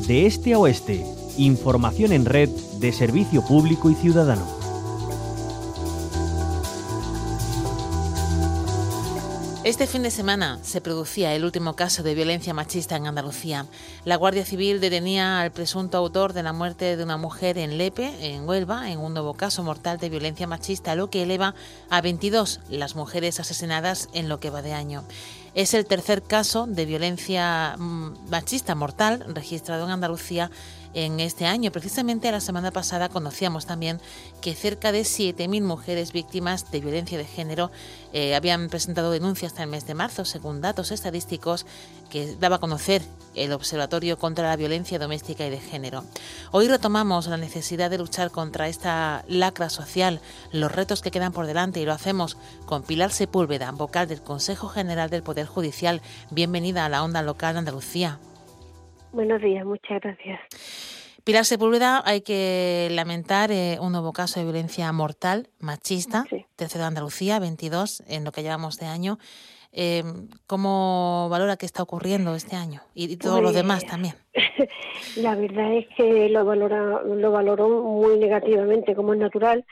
de este a oeste. Información en red de servicio público y ciudadano. Este fin de semana se producía el último caso de violencia machista en Andalucía. La Guardia Civil detenía al presunto autor de la muerte de una mujer en Lepe, en Huelva, en un nuevo caso mortal de violencia machista, lo que eleva a 22 las mujeres asesinadas en lo que va de año. Es el tercer caso de violencia machista mortal registrado en Andalucía en este año. Precisamente la semana pasada conocíamos también que cerca de 7.000 mujeres víctimas de violencia de género habían presentado denuncias hasta el mes de marzo, según datos estadísticos que daba a conocer el Observatorio contra la Violencia Doméstica y de Género. Hoy retomamos la necesidad de luchar contra esta lacra social, los retos que quedan por delante, y lo hacemos con Pilar Sepúlveda, vocal del Consejo General del Poder Judicial. Bienvenida a la Onda Local de Andalucía. Buenos días, muchas gracias. Pilar Sepúlveda, hay que lamentar un nuevo caso de violencia mortal, machista, Sí. tercero de Andalucía, 22 en lo que llevamos de año. ¿Cómo valora que está ocurriendo este año? Y todos los demás también. La verdad es que lo valoró muy negativamente, como es natural,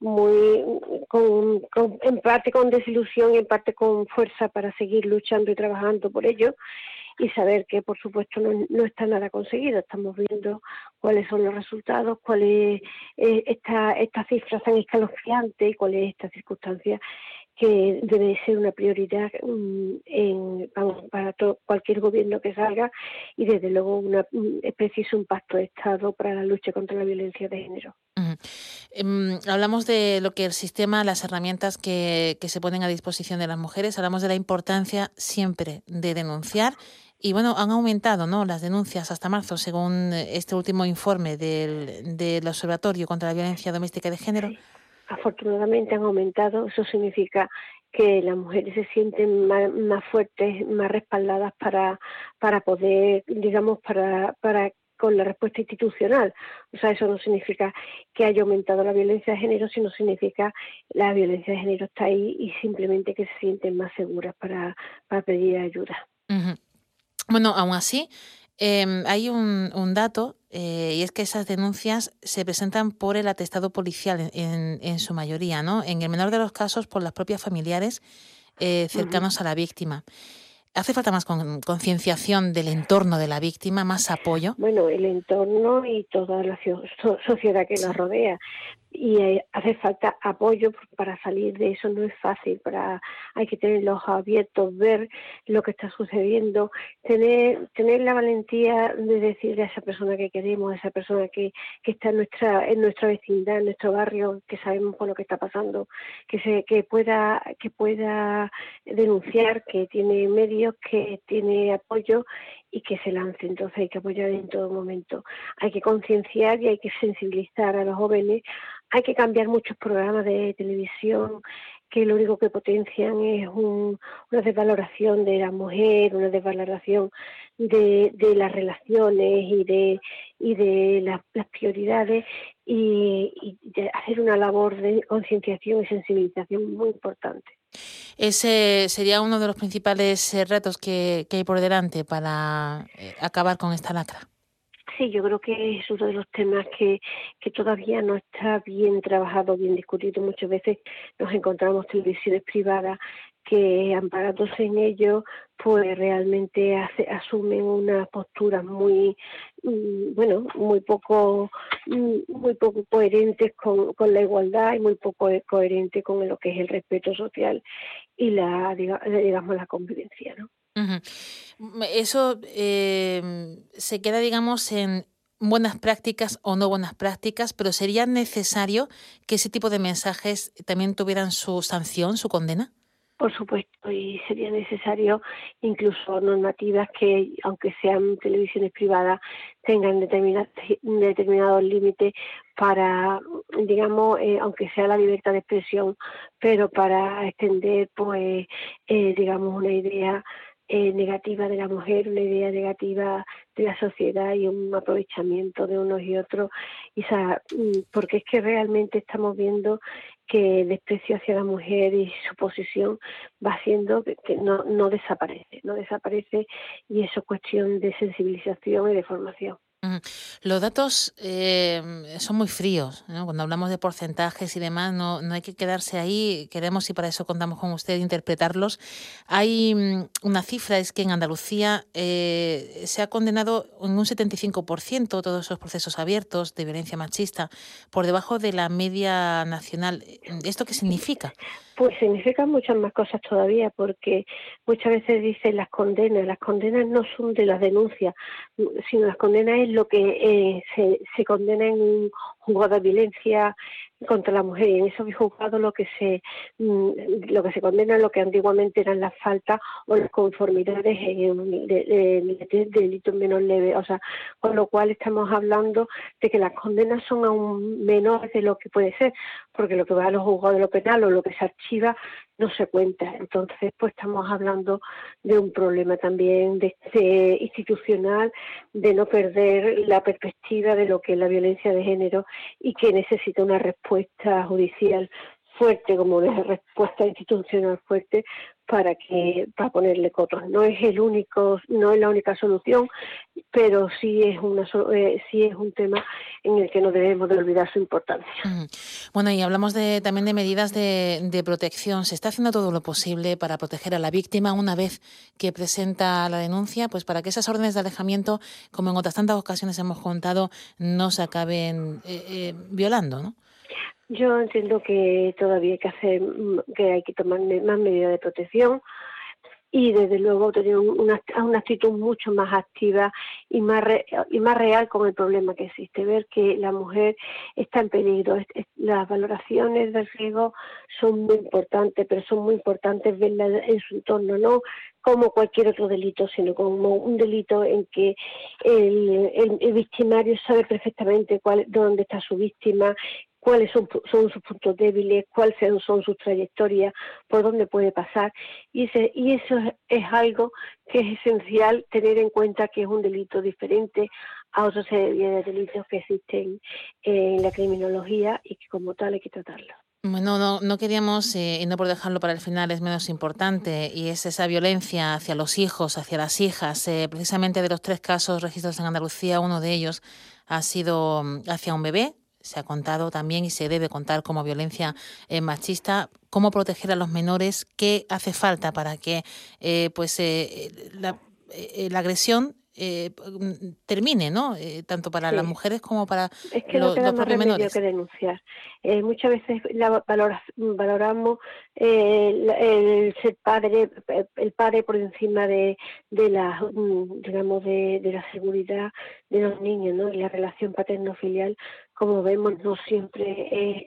en parte con desilusión y en parte con fuerza para seguir luchando y trabajando por ello. Y saber que, por supuesto, no está nada conseguido. Estamos viendo cuáles son los resultados, cuál es esta cifra tan escalofriante y cuál es esta circunstancia que debe ser una prioridad para cualquier gobierno que salga, y desde luego es preciso un pacto de Estado para la lucha contra la violencia de género. Hablamos de lo que el sistema, las herramientas que se ponen a disposición de las mujeres, hablamos de la importancia siempre de denunciar. Y bueno, han aumentado, ¿no?, las denuncias hasta marzo, según este último informe del Observatorio contra la Violencia Doméstica y de Género. Sí. Afortunadamente han aumentado. Eso significa que las mujeres se sienten más fuertes, más respaldadas para poder, digamos, para con la respuesta institucional. O sea, eso no significa que haya aumentado la violencia de género, sino significa que la violencia de género está ahí y simplemente que se sienten más seguras para pedir ayuda. Uh-huh. Bueno, aún así, hay un dato, y es que esas denuncias se presentan por el atestado policial en su mayoría, ¿no? En el menor de los casos, por las propias familiares cercanos a la víctima. ¿Hace falta más concienciación del entorno de la víctima, más apoyo? Bueno, el entorno y toda la sociedad que la rodea. Y hace falta apoyo para salir de eso. No es fácil, hay que tener los ojos abiertos, ver lo que está sucediendo, tener la valentía de decirle a esa persona que queremos, a esa persona que está en nuestra vecindad, en nuestro barrio, que sabemos por lo que está pasando, que pueda denunciar, que tiene medios, que tiene apoyo y que se lance. Entonces hay que apoyar en todo momento. Hay que concienciar y hay que sensibilizar a los jóvenes. Hay que cambiar muchos programas de televisión que lo único que potencian es una desvaloración de la mujer, una desvaloración de las relaciones y de las prioridades, y de hacer una labor de concienciación y sensibilización muy importante. Ese sería uno de los principales retos que hay por delante para acabar con esta lacra. Sí, yo creo que es uno de los temas que todavía no está bien trabajado, bien discutido. Muchas veces nos encontramos televisiones privadas que, amparándose en ello, pues realmente asumen unas posturas muy poco coherentes con la igualdad, y muy poco coherentes con lo que es el respeto social y la convivencia, ¿no? Uh-huh. Eso se queda, digamos, en buenas prácticas o no buenas prácticas, pero ¿sería necesario que ese tipo de mensajes también tuvieran su sanción, su condena? Por supuesto, y sería necesario incluso normativas que, aunque sean televisiones privadas, tengan determinados límites para, digamos, aunque sea la libertad de expresión, pero para extender, pues, digamos, una idea negativa de la mujer, una idea negativa de la sociedad y un aprovechamiento de unos y otros, porque es que realmente estamos viendo que el desprecio hacia la mujer y su posición va haciendo que no desaparece, y eso es cuestión de sensibilización y de formación. Ujú. Los datos son muy fríos, ¿no? Cuando hablamos de porcentajes y demás, no hay que quedarse ahí. Queremos, y para eso contamos con usted, interpretarlos. Hay una cifra, es que en Andalucía se ha condenado en un 75% todos esos procesos abiertos de violencia machista, por debajo de la media nacional. ¿Esto qué significa? Pues significan muchas más cosas todavía, porque muchas veces dicen las condenas no son de las denuncias, sino las condenas es lo que se condena en un juzgado de violencia contra la mujer, y en esos juzgados lo que se condena es lo que antiguamente eran las faltas o las conformidades de delitos menos leves, o sea, con lo cual estamos hablando de que las condenas son aún menores de lo que puede ser, porque lo que va a los juzgados de lo penal o lo que se archiva no se cuenta. Entonces, pues estamos hablando de un problema también institucional, de no perder la perspectiva de lo que es la violencia de género y que necesita una respuesta judicial fuerte, como una respuesta institucional fuerte para ponerle coto. No es la única solución, pero sí es un tema en el que no debemos de olvidar su importancia. Bueno, y hablamos también de medidas de protección. ¿Se está haciendo todo lo posible para proteger a la víctima una vez que presenta la denuncia? Pues para que esas órdenes de alejamiento, como en otras tantas ocasiones hemos contado, no se acaben violando, ¿no? Yo entiendo que todavía que hay que tomar más medidas de protección y desde luego tener una actitud mucho más activa y más real con el problema que existe, ver que la mujer está en peligro. Las valoraciones del riesgo son muy importantes, pero son muy importantes verlas en su entorno, no como cualquier otro delito, sino como un delito en que el victimario sabe perfectamente dónde está su víctima, cuáles son sus puntos débiles, cuáles son sus trayectorias, por dónde puede pasar. Y eso es algo que es esencial tener en cuenta, que es un delito diferente a otra serie de delitos que existen en la criminología y que como tal hay que tratarlo. Bueno, no queríamos, y no por dejarlo para el final es menos importante, y es esa violencia hacia los hijos, hacia las hijas. Precisamente de los 3 casos registrados en Andalucía, uno de ellos ha sido hacia un bebé. Se ha contado también y se debe contar como violencia machista. ¿Cómo proteger a los menores? ¿Qué hace falta para que la agresión termine, ¿no? Tanto para las mujeres como para Es que no queda los más propios remedio menores. que denunciar. Muchas veces valoramos el ser padre, el padre por encima de la, digamos, de la seguridad de los niños, ¿no? Y la relación paterno-filial, como vemos, no siempre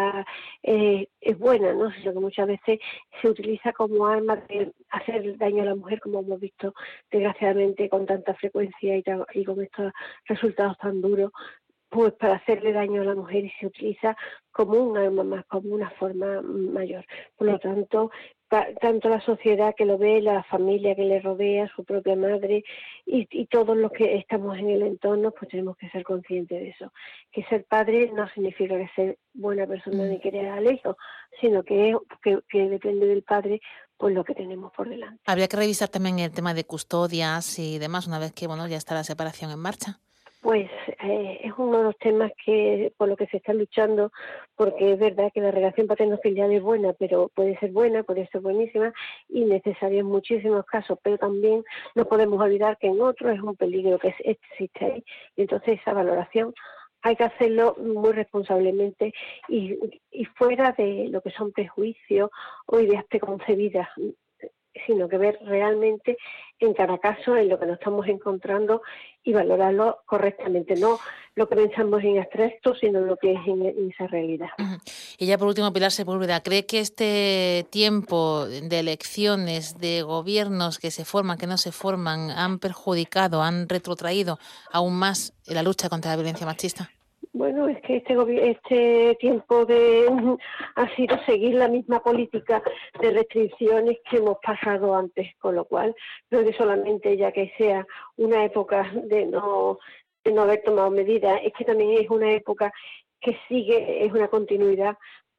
es buena, ¿no? Sino que muchas veces se utiliza como arma de hacer daño a la mujer, como hemos visto desgraciadamente con tanta frecuencia y con estos resultados tan duros, pues para hacerle daño a la mujer, y se utiliza como un arma más, como una forma mayor. Por lo tanto, tanto la sociedad que lo ve, la familia que le rodea, su propia madre y todos los que estamos en el entorno, pues tenemos que ser conscientes de eso. Que ser padre no significa que ser buena persona ni querer al hijo, sino que depende del padre pues lo que tenemos por delante. Habría que revisar también el tema de custodias y demás una vez que ya está la separación en marcha. Pues es uno de los temas por lo que se está luchando, porque es verdad que la relación paterno-filial es buena, pero puede ser buenísima y necesaria en muchísimos casos, pero también no podemos olvidar que en otros es un peligro que existe ahí, y entonces esa valoración hay que hacerlo muy responsablemente y fuera de lo que son prejuicios o ideas preconcebidas, sino que ver realmente en cada caso en lo que nos estamos encontrando y valorarlo correctamente, no lo que pensamos en abstracto, sino lo que es en esa realidad. Y ya por último, Pilar Sepúlveda, ¿cree que este tiempo de elecciones, de gobiernos que se forman, que no se forman, han perjudicado, han retrotraído aún más la lucha contra la violencia machista? Bueno, es que este tiempo ha sido seguir la misma política de restricciones que hemos pasado antes, con lo cual no es solamente ya que sea una época de no haber tomado medidas, es que también es una época que sigue, es una continuidad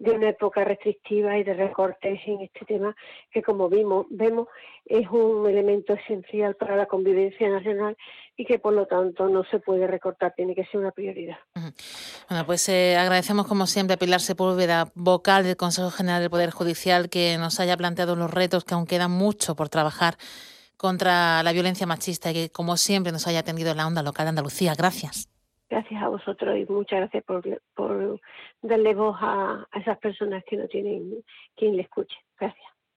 una época restrictiva y de recortes en este tema, que como vemos es un elemento esencial para la convivencia nacional y que por lo tanto no se puede recortar, tiene que ser una prioridad. Bueno, pues agradecemos como siempre a Pilar Sepúlveda, vocal del Consejo General del Poder Judicial, que nos haya planteado los retos, que aún queda mucho por trabajar contra la violencia machista y que como siempre nos haya atendido en la onda local de Andalucía. Gracias. Gracias a vosotros y muchas gracias por darle voz a esas personas que no tienen quien le escuche. Gracias.